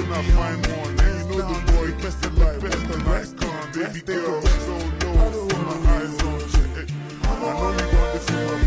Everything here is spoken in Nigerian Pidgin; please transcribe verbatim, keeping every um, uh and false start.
when I find one. And you know the boy best of life, best of life come. Baby girl, so low, my eyes on you. I know you got this in my